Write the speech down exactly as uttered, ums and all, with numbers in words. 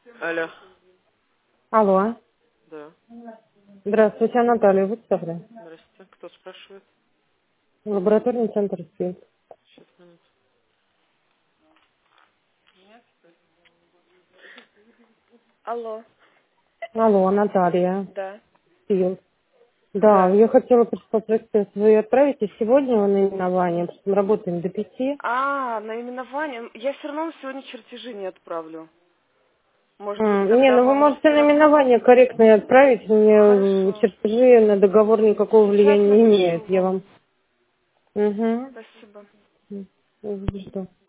Алло. Алло. Да. Здравствуйте, Анатолий, вы добрый. Здрасте. Кто спрашивает? Лабораторный центр СПИД. Сейчас, минуту. Алло. Алло, Наталья. Да. СПИД. Да, Да. я хотела просто спросить, вы отправите сегодня наименование, потому что мы работаем до пяти. А, наименование. Я все равно сегодня чертежи не отправлю. Может быть, М, Не, тогда ну вы вам можете все равно? наименование корректное отправить, мне э, Хорошо. чертежи на договор никакого Сейчас влияния не напишу имеют. Я вам. вам... Угу. Спасибо. Жду.